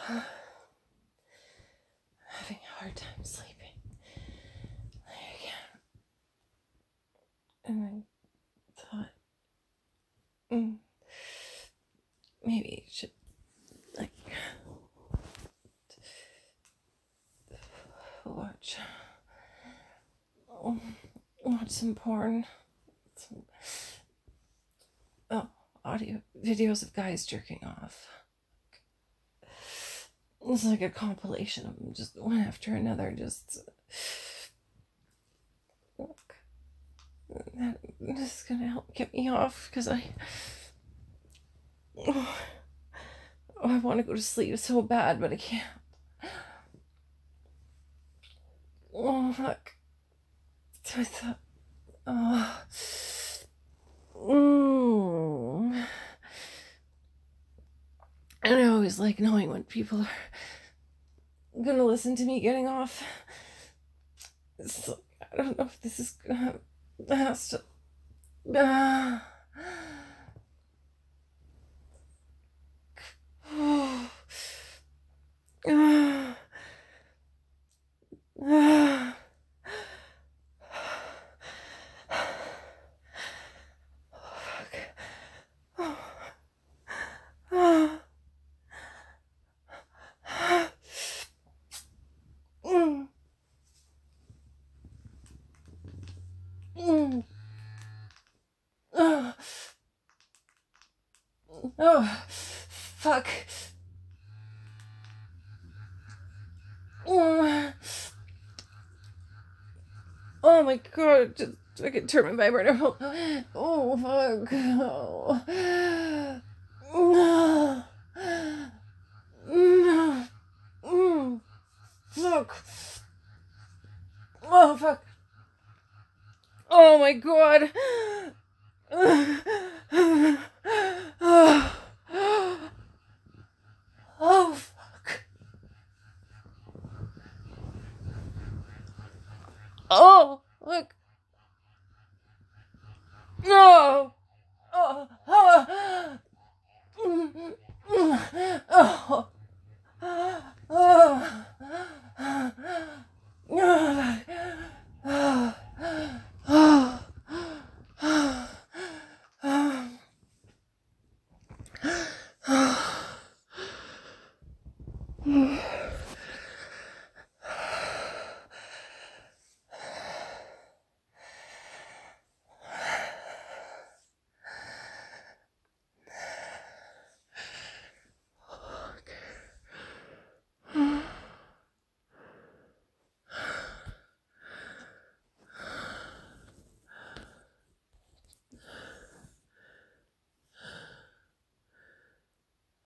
Having a hard time sleeping. And I thought, maybe you should, like, watch some porn. Some, audio videos of guys jerking off. It's like a compilation of them, just one after another. Just look, this is gonna help get me off because I want to go to sleep so bad, but I can't. Oh fuck! I thought, and I always like knowing when people are gonna listen to me getting off. So, I don't know if this is gonna has to. Oh, fuck. Oh my god, just fucking turn my vibrator. Oh, fuck. Oh. Fuck. Oh, fuck. Oh my god. Oh, fuck. Oh, look. No. Oh. Oh. Oh. Oh.